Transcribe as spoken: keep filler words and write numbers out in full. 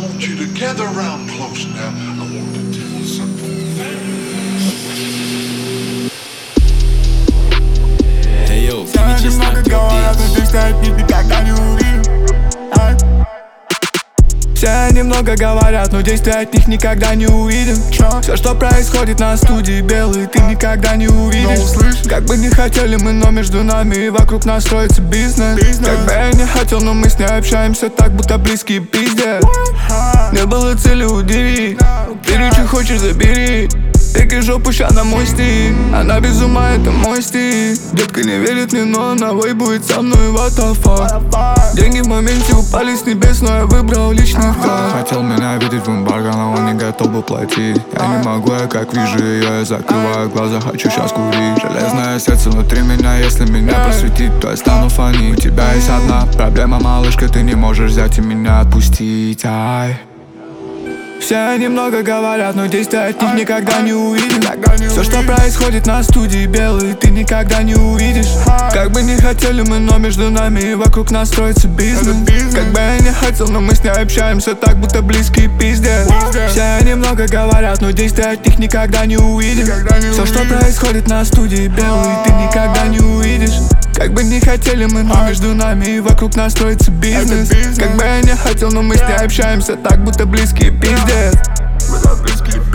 want you to gather around close now. I want to tell you something. Hey yo, Финичес на Все немного говорят, но действия от них никогда не увидим. Все, что происходит на студии белый, ты никогда не увидишь. Как бы не хотели мы, но между нами и вокруг нас строится бизнес. Как бы я не хотел, но мы с ней общаемся так, будто близкие пиздец. Не было цели удивить, бери, что хочешь, забери. Тыки жопу, ща на мой стиль. Она без ума, это мой стиль. Детка не верит мне, но она будет со мной, what the fuck. Деньги в моменте упали с небес, но я выбрал личный вклад. Хотел меня видеть в эмбарго, но он не готов был платить. Я не могу, я как вижу ее, я закрываю глаза, хочу сейчас курить. Железное сердце внутри меня, если меня просветить, то я стану фонить. У тебя есть одна проблема, малышка, ты не можешь взять и меня отпустить. Ай. Все немного говорят, но действия от них никогда не увидим. Все, что происходит на студии белый, ты никогда не увидишь. Как бы не хотели мы, но между нами и вокруг нас строится бизнес. Как бы я не хотел, но мы с ней общаемся так, будто близкие пиздец. Все немного говорят, но действия от них никогда не увидим. Все, что происходит на студии белый, ты никогда не увидишь. Как бы не хотели мы, но между нами и вокруг нас строится бизнес. Как бы я не хотел, но мы с ней общаемся так, будто близкие пиздец.